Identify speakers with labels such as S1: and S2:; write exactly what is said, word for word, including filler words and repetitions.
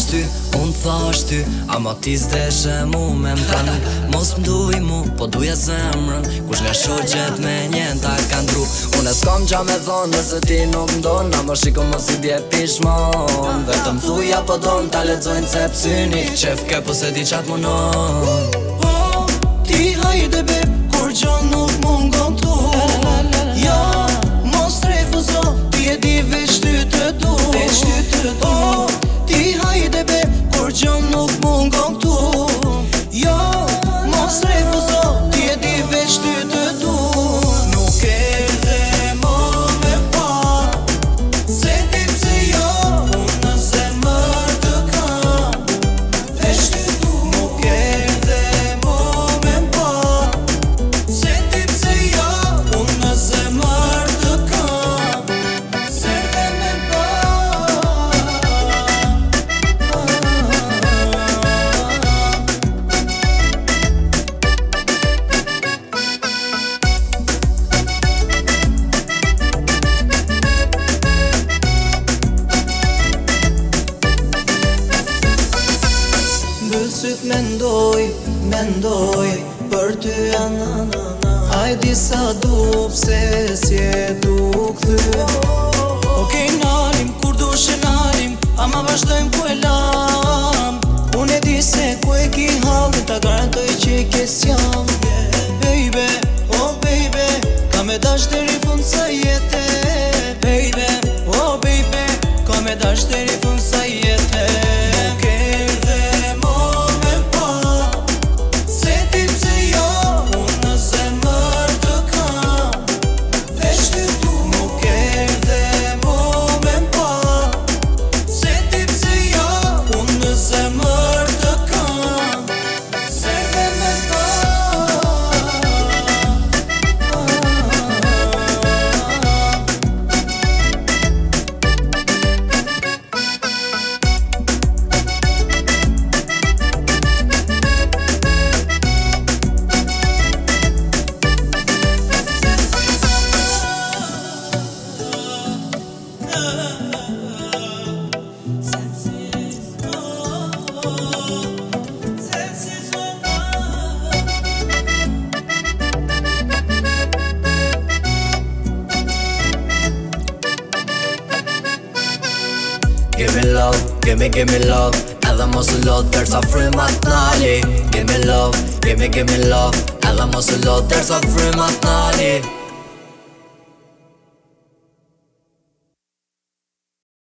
S1: ty, unë thash ty Ama ti s'deshe mu me m'pranu Mos m'duj mu, po duja zemrën Kush nga shoqet me njen ta kanë dru Unë e s'kam qa me thonë nëse ti nuk m'don Ama shiko mos i bje pishmon Vetëm thuja po don ta lexojnë se psyni Qef ke po se di qat munon
S2: Oh, ti hajde be, kur gjo nuk mungon tu Ja, mos refuzo, ti e di veç ty të du Oh, ti hajde be, kur gjo nuk mungon tu Ja, mos refuzo, ti e di veç ty të du Nuk e dhe mo me pa Se ti pse jo, unë në zemër të kam Veç ty du Nuk e dhe mo me pa Se ti pse jo, unë në zemër të kam Se dhe me pa Bësyt mendoj, mendoj Për ty ananana Aj disa du pse s'je du kthy Okej nalim, kur dushe nalim Ama vazhdojmë ku e lam Unë e di se ku e ki halin Ta garantoj që i kes jam Baby, oh baby Ka me dash deri fund sa jete Baby, oh baby Ka me dash deri fund sa jete Nuk e dhe mo me pa Se ti pse jo Unë në zemër të kam Veç ty du Nuk e dhe mo me pa Se ti pse jo Unë në zemër të kam Se dhe me pa
S1: Give me love, give me, give me love Edhe mos u lot derisa frymat t'nali Give me love, give me, give me love Edhe mos u lot derisa frymat t'nali